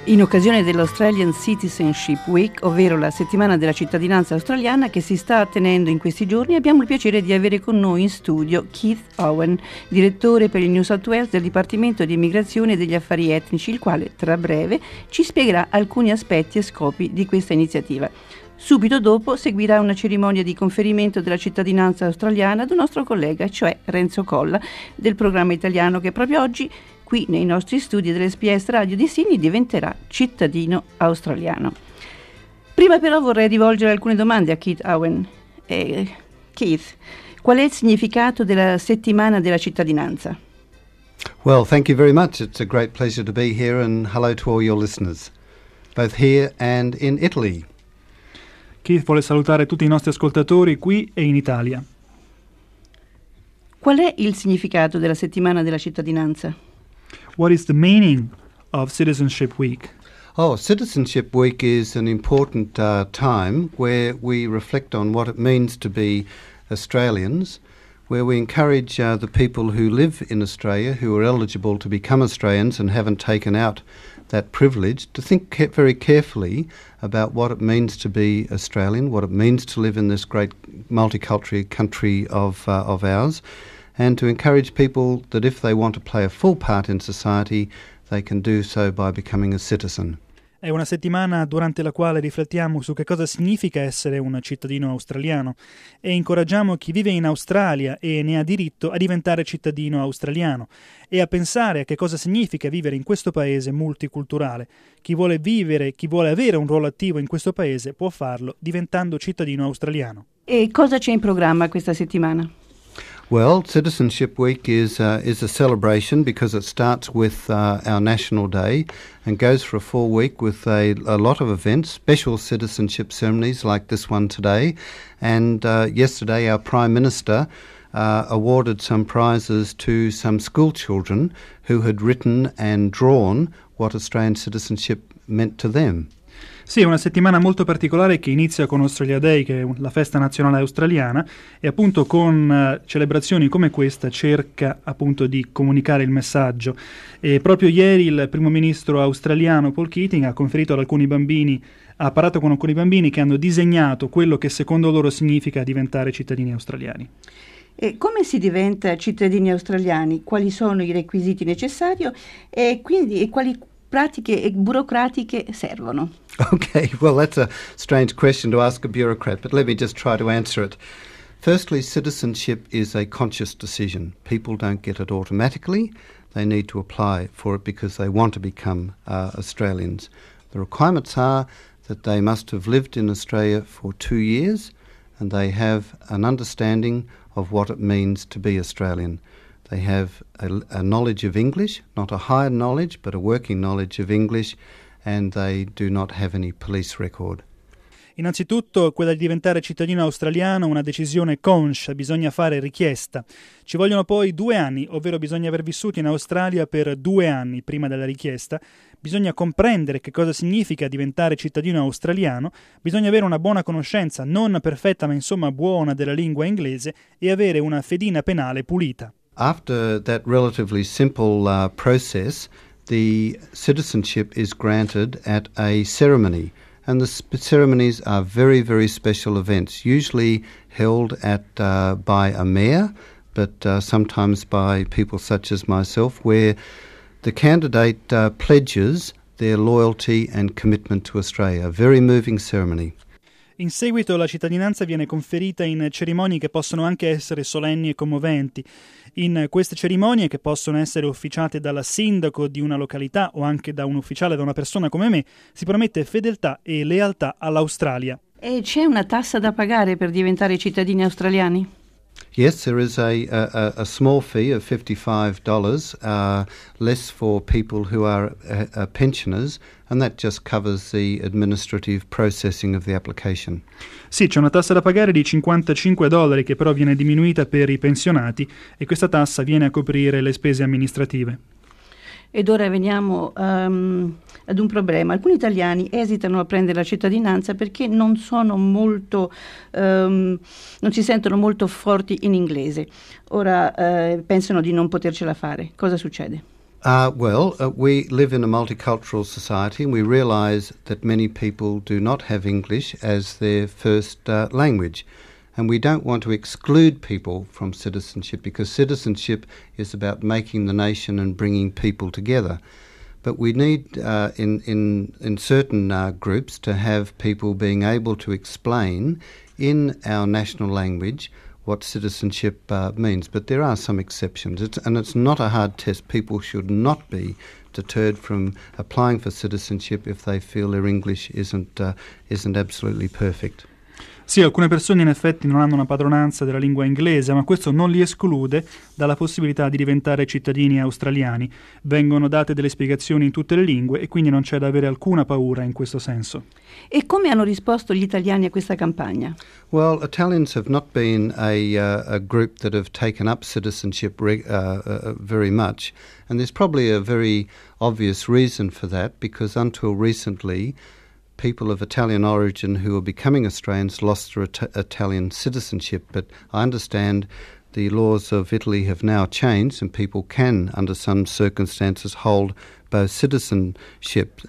In occasione dell'Australian Citizenship Week, ovvero la settimana della cittadinanza australiana che si sta tenendo in questi giorni, abbiamo il piacere di avere con noi in studio Keith Owen, direttore per il New South Wales del Dipartimento di Immigrazione e degli Affari Etnici, il quale tra breve ci spiegherà alcuni aspetti e scopi di questa iniziativa. Subito dopo seguirà una cerimonia di conferimento della cittadinanza australiana ad un nostro collega, cioè Renzo Colla, del programma italiano, che proprio oggi qui nei nostri studi dell'SBS Radio di Sydney diventerà cittadino australiano. Prima però vorrei rivolgere alcune domande a Keith Owen. Keith, qual è il significato della settimana della cittadinanza? Well, thank you very much. It's a great pleasure to be here, and hello to all your listeners, both here and in Italy. Keith vuole salutare tutti i nostri ascoltatori qui e in Italia. Qual è il significato della settimana della cittadinanza? What is the meaning of Citizenship Week? Citizenship Week is an important time where we reflect on what it means to be Australians, where we encourage the people who live in Australia, who are eligible to become Australians and haven't taken out that privilege, to think very carefully about what it means to be Australian, what it means to live in this great multicultural country of ours, and to encourage people that if they want to play a full part in society, they can do so by becoming a citizen. È una settimana durante la quale riflettiamo su che cosa significa essere un cittadino australiano e incoraggiamo chi vive in Australia e ne ha diritto a diventare cittadino australiano e a pensare a che cosa significa vivere in questo paese multiculturale. Chi vuole vivere, chi vuole avere un ruolo attivo in questo paese può farlo diventando cittadino australiano. E cosa c'è in programma questa settimana? Well, Citizenship Week is a celebration because it starts with our National Day and goes for a full week with a lot of events, special citizenship ceremonies like this one today. And yesterday our Prime Minister awarded some prizes to some school children who had written and drawn what Australian citizenship meant to them. Sì, è una settimana molto particolare che inizia con Australia Day, che è la festa nazionale australiana, e appunto con celebrazioni come questa cerca appunto di comunicare il messaggio. E proprio ieri il primo ministro australiano Paul Keating ha conferito ad alcuni bambini, ha parlato con alcuni bambini che hanno disegnato quello che secondo loro significa diventare cittadini australiani. E come si diventa cittadini australiani? Quali sono i requisiti necessari e quali pratiche burocratiche servono? Okay, well, that's a strange question to ask a bureaucrat, but let me just try to answer it. Firstly, citizenship is a conscious decision. People don't get it automatically. They need to apply for it because they want to become Australians. The requirements are that they must have lived in Australia for 2 years and they have an understanding of what it means to be Australian. They have a knowledge of English, not a higher knowledge, but a working knowledge of English, and they do not have any police record. Innanzitutto, quella di diventare cittadino australiano è una decisione conscia, bisogna fare richiesta. Ci vogliono poi 2 anni, ovvero bisogna aver vissuto in Australia per 2 anni prima della richiesta, bisogna comprendere che cosa significa diventare cittadino australiano, bisogna avere una buona conoscenza, non perfetta ma insomma buona, della lingua inglese e avere una fedina penale pulita. After that relatively simple process, the citizenship is granted at a ceremony. And the ceremonies are very, very special events, usually held by a mayor, but sometimes by people such as myself, where the candidate pledges their loyalty and commitment to Australia. A very moving ceremony. In seguito la cittadinanza viene conferita in cerimonie che possono anche essere solenni e commoventi. In queste cerimonie, che possono essere officiate dal sindaco di una località o anche da un ufficiale, da una persona come me, si promette fedeltà e lealtà all'Australia. E c'è una tassa da pagare per diventare cittadini australiani? Yes, there is a small fee of $55, less for people who are pensioners, and that just covers the administrative processing of the application. Sì, c'è una tassa da pagare di $55 che però viene diminuita per i pensionati e questa tassa viene a coprire le spese amministrative. Ed ora veniamo ad un problema. Alcuni italiani esitano a prendere la cittadinanza perché non sono molto, non si sentono molto forti in inglese. Ora pensano di non potercela fare. Cosa succede? We live in a multicultural society, and we realise that many people do not have English as their first language. And we don't want to exclude people from citizenship, because citizenship is about making the nation and bringing people together. But we need, in certain groups, to have people being able to explain in our national language what citizenship means. But there are some exceptions, and it's not a hard test. People should not be deterred from applying for citizenship if they feel their English isn't absolutely perfect. Sì, alcune persone in effetti non hanno una padronanza della lingua inglese, ma questo non li esclude dalla possibilità di diventare cittadini australiani. Vengono date delle spiegazioni in tutte le lingue e quindi non c'è da avere alcuna paura in questo senso. E come hanno risposto gli italiani a questa campagna? Well, Italians have not been a group that have taken up citizenship very much, and there's probably a very obvious reason for that, because until recently people of Italian origin who are becoming Australians lost their Italian citizenship. But I understand the laws of Italy have now changed, and people can, under some circumstances, hold both citizenship.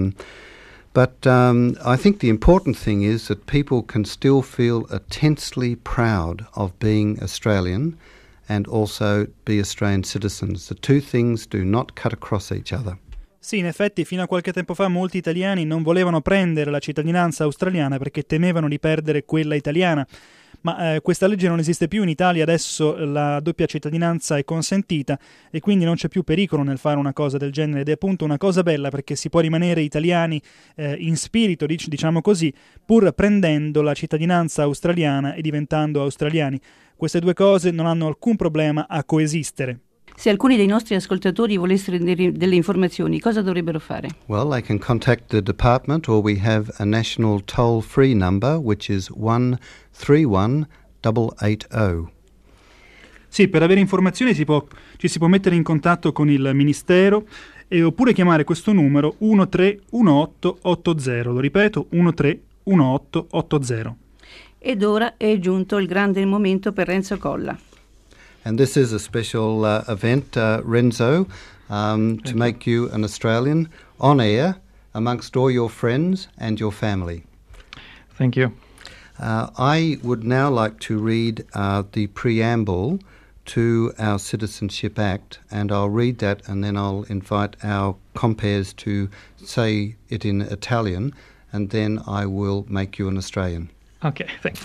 But I think the important thing is that people can still feel intensely proud of being Australian and also be Australian citizens. The two things do not cut across each other. Sì, in effetti fino a qualche tempo fa molti italiani non volevano prendere la cittadinanza australiana perché temevano di perdere quella italiana, ma questa legge non esiste più in Italia, adesso la doppia cittadinanza è consentita e quindi non c'è più pericolo nel fare una cosa del genere, ed è appunto una cosa bella perché si può rimanere italiani in spirito, diciamo così, pur prendendo la cittadinanza australiana e diventando australiani. Queste due cose non hanno alcun problema a coesistere. Se alcuni dei nostri ascoltatori volessero delle informazioni, cosa dovrebbero fare? Well, they can contact the department, or we have a national toll-free number, which is 131880. Sì, per avere informazioni ci si può mettere in contatto con il Ministero oppure chiamare questo numero 131880. Lo ripeto, 131880. Ed ora è giunto il grande momento per Renzo Colla. And this is a special event, Renzo, to make you an Australian on air amongst all your friends and your family. Thank you. I would now like to read the preamble to our Citizenship Act, and I'll read that and then I'll invite our compares to say it in Italian, and then I will make you an Australian. Okay, thanks.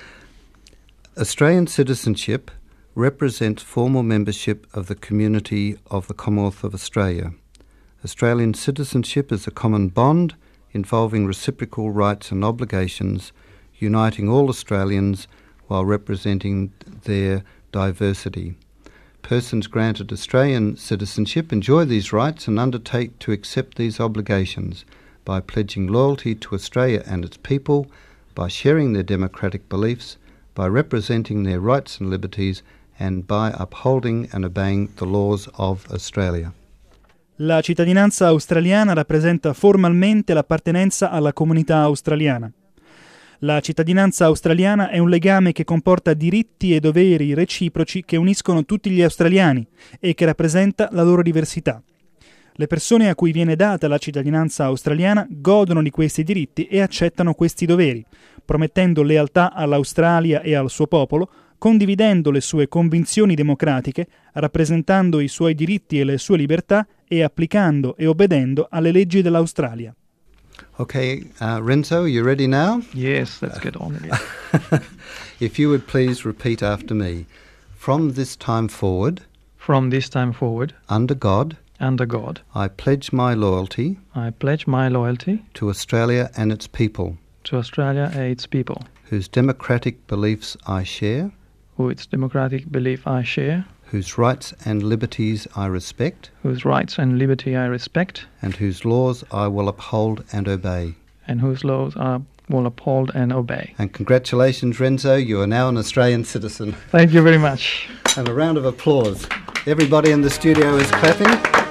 Australian citizenship represents formal membership of the community of the Commonwealth of Australia. Australian citizenship is a common bond involving reciprocal rights and obligations, uniting all Australians while representing their diversity. Persons granted Australian citizenship enjoy these rights and undertake to accept these obligations by pledging loyalty to Australia and its people, by sharing their democratic beliefs, by representing their rights and liberties, and by upholding and obeying the laws of Australia. La cittadinanza australiana rappresenta formalmente l'appartenenza alla comunità australiana. La cittadinanza australiana è un legame che comporta diritti e doveri reciproci che uniscono tutti gli australiani e che rappresenta la loro diversità. Le persone a cui viene data la cittadinanza australiana godono di questi diritti e accettano questi doveri, promettendo lealtà all'Australia e al suo popolo, condividendo le sue convinzioni democratiche, rappresentando i suoi diritti e le sue libertà e applicando e obbedendo alle leggi dell'Australia. Okay, Renzo, are you ready now? Yes, let's get on again. If you would please repeat after me. From this time forward, under God, I pledge my loyalty to Australia and its people, whose democratic beliefs I share, whose rights and liberties I respect, and whose laws I will uphold and obey. And congratulations, Renzo, you are now an Australian citizen. Thank you very much. And a round of applause. Everybody in the studio is clapping.